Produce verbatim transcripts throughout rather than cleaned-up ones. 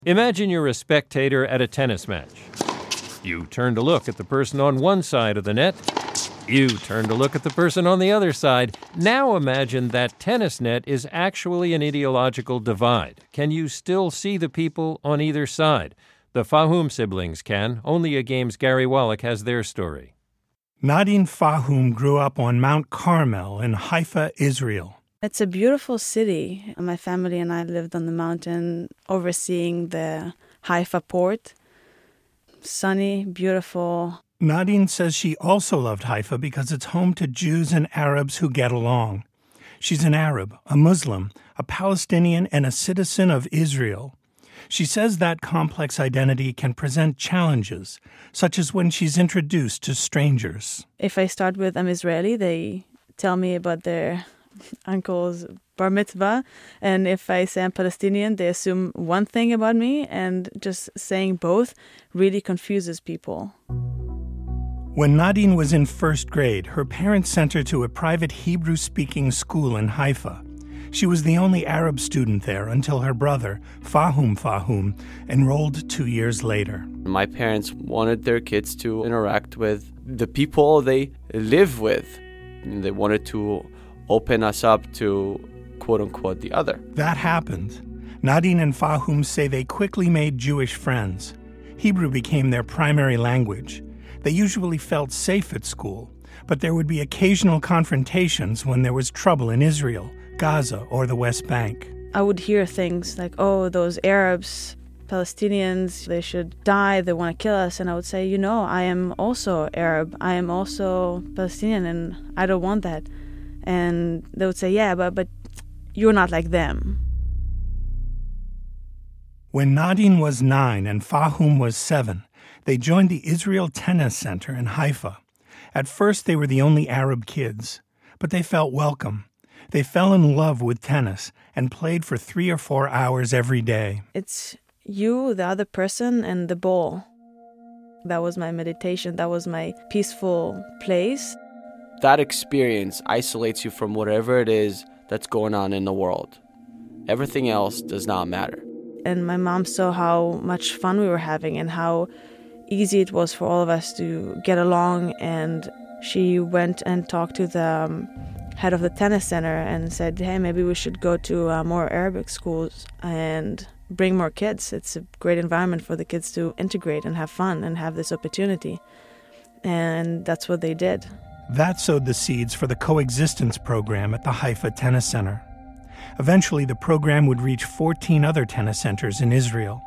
Imagine you're a spectator at a tennis match. You turn to look at the person on one side of the net. You turn to look at the person on the other side. Now imagine that tennis net is actually an ideological divide. Can you still see the people on either side? The Fahum siblings can. Only a Game's Gary Wallach has their story. Nadine Fahum grew up on Mount Carmel in Haifa, Israel. It's a beautiful city. My family and I lived on the mountain overseeing the Haifa port. Sunny, beautiful. Nadine says she also loved Haifa because it's home to Jews and Arabs who get along. She's an Arab, a Muslim, a Palestinian, and a citizen of Israel. She says that complex identity can present challenges, such as when she's introduced to strangers. If I start with I'm Israeli, they tell me about their uncle's bar mitzvah, and if I say I'm Palestinian, they assume one thing about me, and just saying both really confuses people. When Nadine was in first grade, her parents sent her to a private Hebrew-speaking school in Haifa. She was the only Arab student there until her brother, Fahum Fahum, enrolled two years later. My parents wanted their kids to interact with the people they live with. They wanted to open us up to, quote-unquote, the other. That happened. Nadine and Fahum say they quickly made Jewish friends. Hebrew became their primary language. They usually felt safe at school, but there would be occasional confrontations when there was trouble in Israel, Gaza, or the West Bank. I would hear things like, oh, those Arabs, Palestinians, they should die, they want to kill us. And I would say, you know, I am also Arab, I am also Palestinian, and I don't want that. And they would say, yeah, but, but you're not like them. When Nadine was nine and Fahum was seven, they joined the Israel Tennis Center in Haifa. At first, they were the only Arab kids, but they felt welcome. They fell in love with tennis and played for three or four hours every day. It's you, the other person, and the ball. That was my meditation. That was my peaceful place. That experience isolates you from whatever it is that's going on in the world. Everything else does not matter. And my mom saw how much fun we were having and how easy it was for all of us to get along. And she went and talked to the um, head of the tennis center and said, hey, maybe we should go to uh, more Arabic schools and bring more kids. It's a great environment for the kids to integrate and have fun and have this opportunity. And that's what they did. That sowed the seeds for the coexistence program at the Haifa Tennis Center. Eventually, the program would reach fourteen other tennis centers in Israel.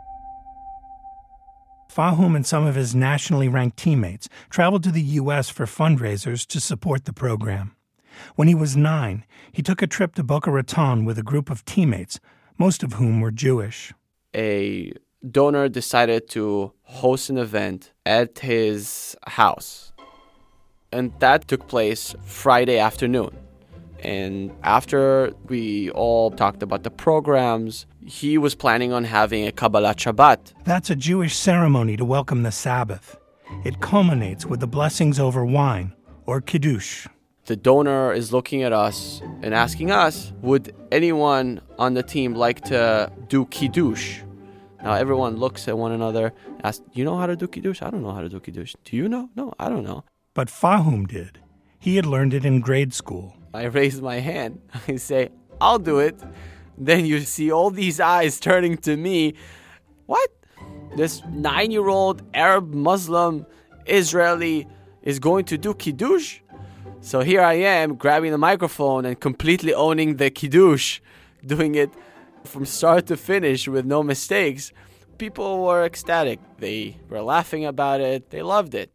Fahum and some of his nationally ranked teammates traveled to the U S for fundraisers to support the program. When he was nine, he took a trip to Boca Raton with a group of teammates, most of whom were Jewish. A donor decided to host an event at his house. And that took place Friday afternoon. And after we all talked about the programs, he was planning on having a Kabbalat Shabbat. That's a Jewish ceremony to welcome the Sabbath. It culminates with the blessings over wine, or Kiddush. The donor is looking at us and asking us, would anyone on the team like to do Kiddush? Now everyone looks at one another, asks, you know how to do Kiddush? I don't know how to do Kiddush. Do you know? No, I don't know. But Fahum did. He had learned it in grade school. I raise my hand. I say, I'll do it. Then you see all these eyes turning to me. What? This nine-year-old Arab Muslim Israeli is going to do Kiddush? So here I am grabbing the microphone and completely owning the Kiddush, doing it from start to finish with no mistakes. People were ecstatic. They were laughing about it. They loved it.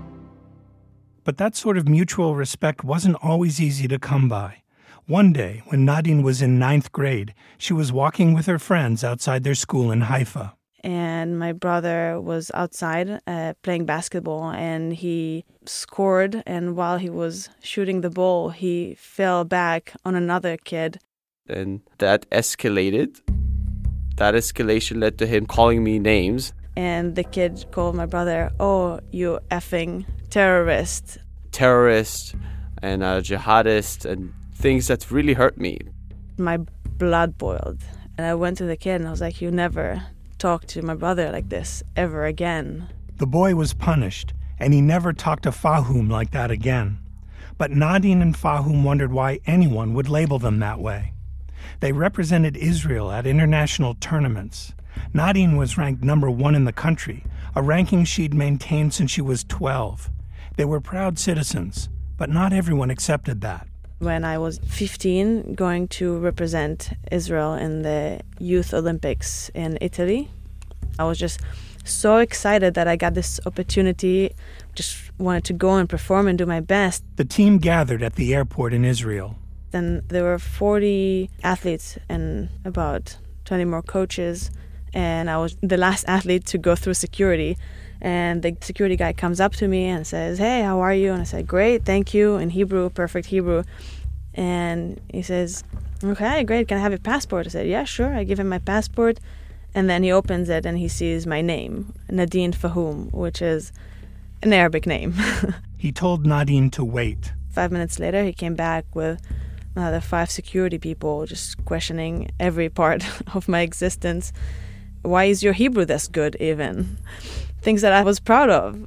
But that sort of mutual respect wasn't always easy to come by. One day, when Nadine was in ninth grade, she was walking with her friends outside their school in Haifa. And my brother was outside uh, playing basketball, and he scored. And while he was shooting the ball, he fell back on another kid. And that escalated. That escalation led to him calling me names. And the kid called my brother, oh, you effing terrorist. Terrorist and a jihadist and things that really hurt me. My blood boiled. And I went to the kid and I was like, you never talk to my brother like this ever again. The boy was punished, and he never talked to Fahum like that again. But Nadine and Fahum wondered why anyone would label them that way. They represented Israel at international tournaments. Nadine was ranked number one in the country, a ranking she'd maintained since she was twelve. They were proud citizens, but not everyone accepted that. When I was fifteen, going to represent Israel in the Youth Olympics in Italy, I was just so excited that I got this opportunity. Just wanted to go and perform and do my best. The team gathered at the airport in Israel. Then there were forty athletes and about twenty more coaches, and I was the last athlete to go through security. And the security guy comes up to me and says, "Hey, how are you?" And I said, "Great, thank you," in Hebrew, perfect Hebrew. And he says, "Okay, great, can I have your passport?" I said, "Yeah, sure." I give him my passport, and then he opens it and he sees my name, Nadine Fahum, which is an Arabic name. He told Nadine to wait. Five minutes later, he came back with another five security people just questioning every part of my existence. Why is your Hebrew this good, even? Things that I was proud of.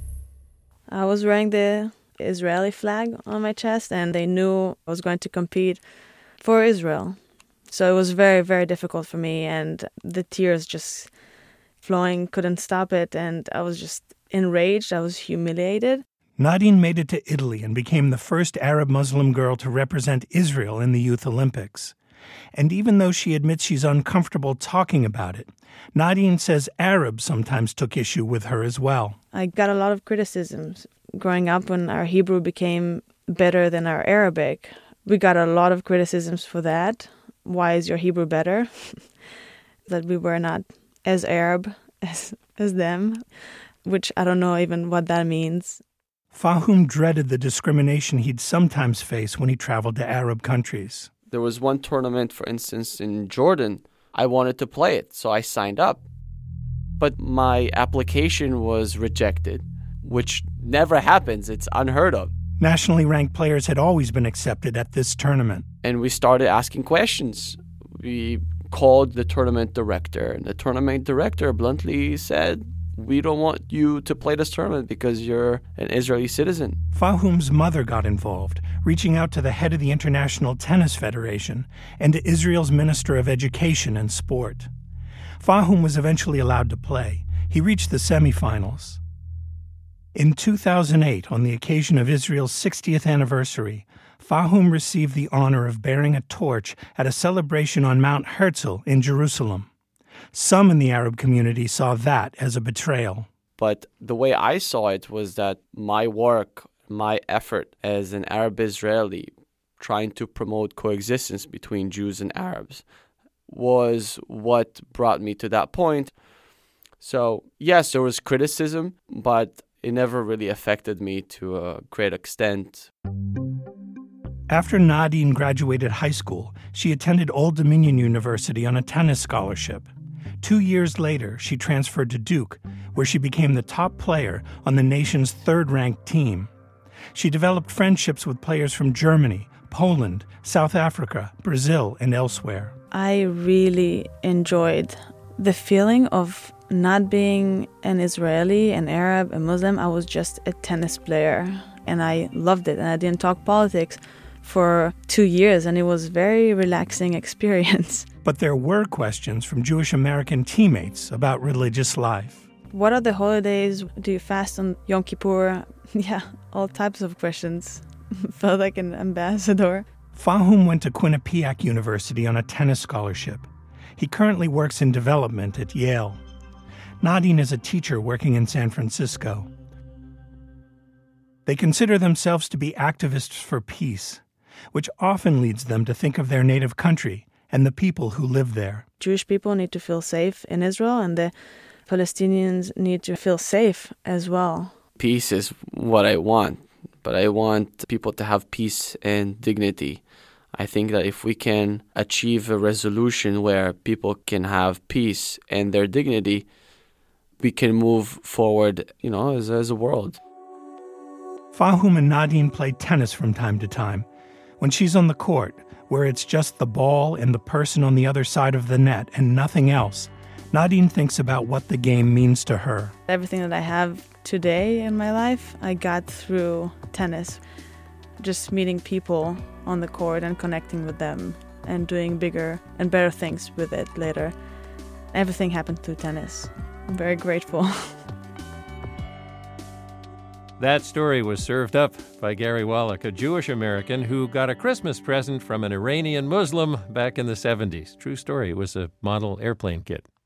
I was wearing the Israeli flag on my chest, and they knew I was going to compete for Israel. So it was very, very difficult for me, and the tears just flowing, couldn't stop it, and I was just enraged. I was humiliated. Nadine made it to Italy and became the first Arab Muslim girl to represent Israel in the Youth Olympics. And even though she admits she's uncomfortable talking about it, Nadine says Arabs sometimes took issue with her as well. I got a lot of criticisms. Growing up, when our Hebrew became better than our Arabic, we got a lot of criticisms for that. Why is your Hebrew better? That we were not as Arab as, as them, which I don't know even what that means. Fahum dreaded the discrimination he'd sometimes face when he traveled to Arab countries. There was one tournament, for instance, in Jordan. I wanted to play it, so I signed up. But my application was rejected, which never happens. It's unheard of. Nationally ranked players had always been accepted at this tournament. And we started asking questions. We called the tournament director, and the tournament director bluntly said, "We don't want you to play this tournament because you're an Israeli citizen." Fahum's mother got involved, reaching out to the head of the International Tennis Federation and to Israel's Minister of Education and Sport. Fahum was eventually allowed to play. He reached the semifinals. In two thousand eight, on the occasion of Israel's sixtieth anniversary, Fahum received the honor of bearing a torch at a celebration on Mount Herzl in Jerusalem. Some in the Arab community saw that as a betrayal. But the way I saw it was that my work, my effort as an Arab Israeli trying to promote coexistence between Jews and Arabs was what brought me to that point. So, yes, there was criticism, but it never really affected me to a great extent. After Nadine graduated high school, she attended Old Dominion University on a tennis scholarship. Two years later, she transferred to Duke, where she became the top player on the nation's third-ranked team. She developed friendships with players from Germany, Poland, South Africa, Brazil, and elsewhere. I really enjoyed the feeling of not being an Israeli, an Arab, a Muslim. I was just a tennis player, and I loved it. And I didn't talk politics for two years, and it was a very relaxing experience. But there were questions from Jewish American teammates about religious life. What are the holidays? Do you fast on Yom Kippur? Yeah, all types of questions. Felt like an ambassador. Fahum went to Quinnipiac University on a tennis scholarship. He currently works in development at Yale. Nadine is a teacher working in San Francisco. They consider themselves to be activists for peace, which often leads them to think of their native country and the people who live there. Jewish people need to feel safe in Israel, and the Palestinians need to feel safe as well. Peace is what I want, but I want people to have peace and dignity. I think that if we can achieve a resolution where people can have peace and their dignity, we can move forward, you know, as, as a world. Fahum and Nadine play tennis from time to time. When she's on the court, where it's just the ball and the person on the other side of the net and nothing else, Nadine thinks about what the game means to her. Everything that I have today in my life, I got through tennis. Just meeting people on the court and connecting with them and doing bigger and better things with it later. Everything happened through tennis. I'm very grateful. That story was served up by Gary Wallach, a Jewish American who got a Christmas present from an Iranian Muslim back in the seventies. True story. It was a model airplane kit.